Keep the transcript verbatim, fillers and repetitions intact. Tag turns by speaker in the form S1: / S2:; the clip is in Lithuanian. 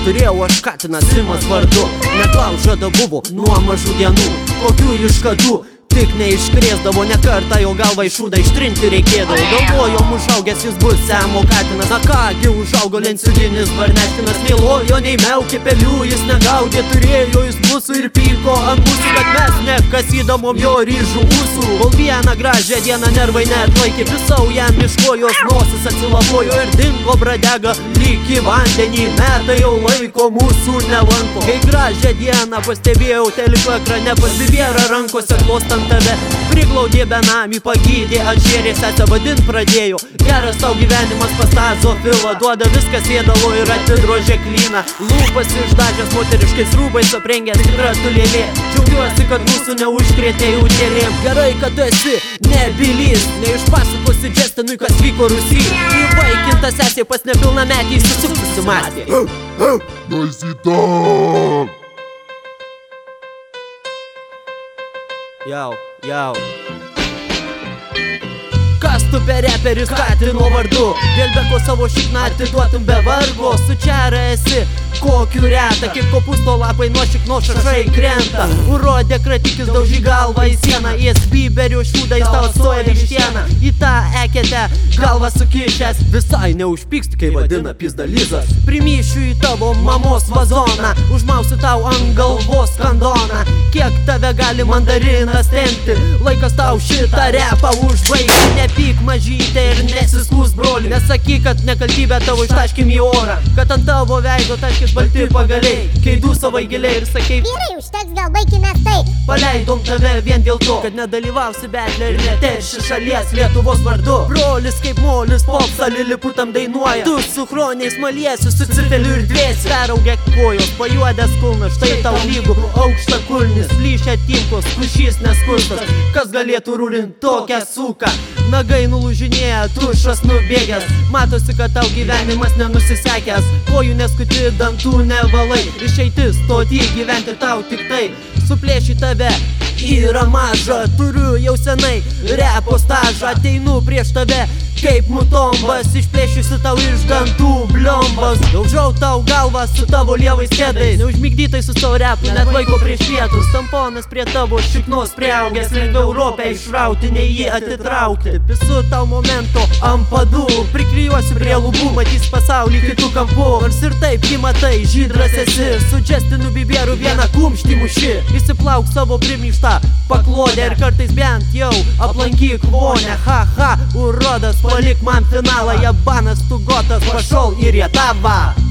S1: turėjau aš katinas Simas vardu. Neklaužada buvo nuo mažų dienų, kokių iškadų tik neiškrėsdavo, ne kartą jo galvą iš šūdą ištrinti reikėdavo. Galvojom, užaugęs jis bus Semo katinas. Na kągi, užaugo lenciuginis Barnešinas. Mėlojo nei miaukė pelių, jis negaudė, turėjo jis mūsų ir pyko ant mūsų, bet mes nekasydamom jo ryžų ūsų. Kol vieną gražią dieną nervai neatlaikė, pisau jam miško, jos nosis atsilapojo ir dingo bradega lyg į vandenį. Metai jau laiko mūsų nelanko. Kai gražią dieną pastebėjau teliko ekrane pasibėra rankose klostant tave, priglaudė benamį, pagydė, atžėrė sesę vadint pradėjo. Geras tau gyvenimas pas tą Zofilą, duoda viskas ėdalo ir atidrožė klyną. Lūpas išdažęs moteriškais rūbais, aprengęs tikra tulėlė. Džiaugiuosi, kad mūsų neužkrėtė utėlėm. Gerai, kad tu esi nebylys, neišpasakosi Justinui, kas vyko Rusy. Įvaikinta sesė pas nepilnametį susimąstė.
S2: Noisy
S1: Jau, jau. Kas tu per reperis katino vardu? Gelbeko savo šikną atiduotum be vargo. Sučiara esi, kokiu reta, kaip kopusto lapai nuo šikno šašai krenta. Urodė kratikis daužy galvą į sieną, į esbiberio šūdą jis tau atstoja vištieną. Į tą eketę galvą sukišęs, visai neužpyksti, kai vadina pizdalizas. Primyšiu į tavo mamos vazoną, užmausiu tau ant galvos kandoną. Kiek tave gali mandarinas tempti, laikas tau šitą repą užbaigti. Nepyk mažytė ir nesiskūs broli, nesakyk, kad nekaltybė tavo ištaškim į orą, kad ant tavo veido taškis balti pagaliai, kai dūsavai giliai ir sakei:
S3: vyrai, užteks, gal baikime tai.
S1: Paleidom tave vien dėl to, kad nedalyvausi betlė ir neterši šalies Lietuvos vardu. Brolis kaip molis popsą liliputam dainuoja, tu su chroniais maliesi, su cirteliu ir dviesi. Peraugę kojos, pajuodęs kulnas, štai tau lygų aukšta kulnis, plyšia tinkos, kušys neskurstas. Kas galėtų rūrint tokią suką? Nagai nulūžinėja, tušas nubėgęs, matosi, kad tau gyvenimas nenusisekęs. Kojų neskuti, dantų nevalai, išeitis stoti gyventi tau tik tai. Suplėši tave yra maža, turiu jau senai repo stažą. Ateinu prieš tave kaip mutombas, išplėšiusi tau iš dantų bliombas. Daužau tau galvą su tavo lievais kėdais, neužmigdytai su savo repu, net laiko prieš pietus. Tamponas prie tavo šiknos priaugęs, lengviau ropę išrauti, nei jį atitraukti. Pisu tau momento ant padų, priklijuosiu prie lubų, matys pasaulį kitų kampų. Nors ir taip jį matai, žydras esi, su Justinu Bieberu vieną kumštį muši. Įsiplauk savo primyštą paklodę ir kartais bent jau aplankyk vonę. Ha ha, urodas, palik man finalą, jabanas tu gotas, pašol į Rietavą.